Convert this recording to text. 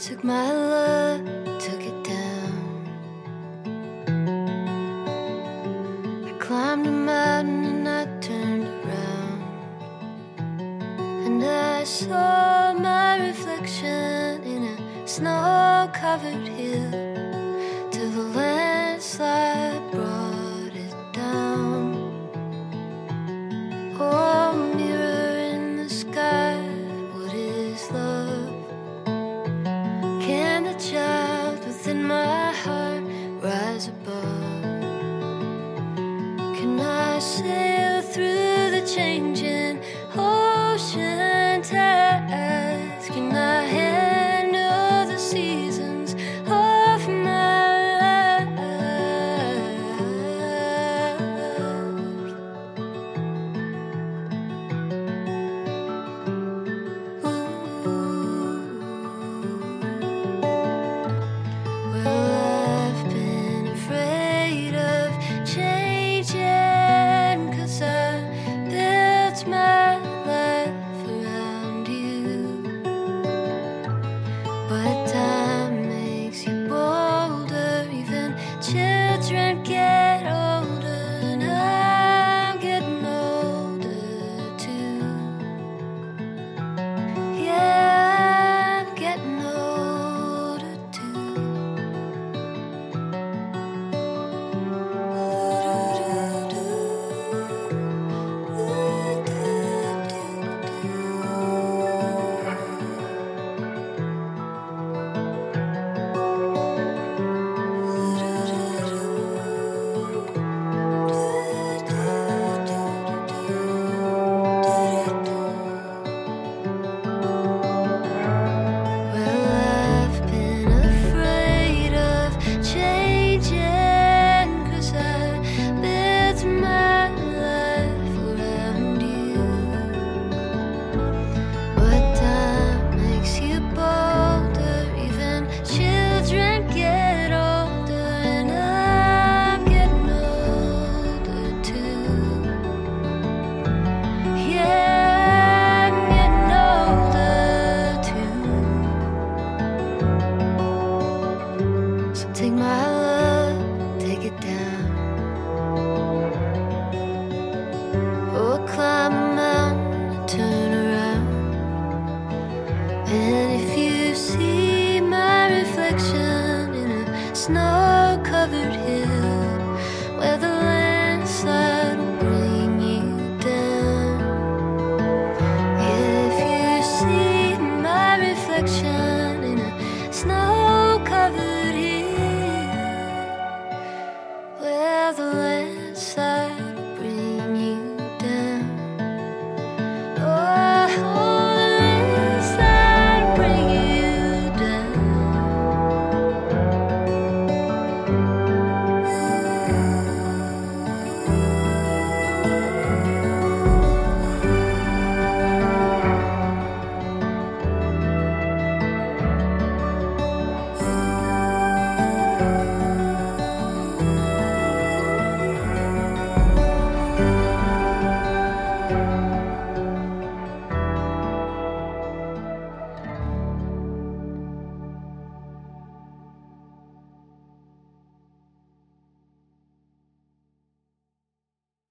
Took my love, took it down. I climbed a mountain and I turned around, and I saw my reflection in a snow-covered hill, till the landslide brought it down. Oh, mirror in the sky, what is love? Can the child within my heart rise above? Can I sail through the changing ocean tides? Can I handle the seasons of my children get older, and I'm getting older too. Yeah, I'm getting older too. Take my love, take it down. Oh, climb a mountain, turn around. And if you see my reflection in a snow-covered hill,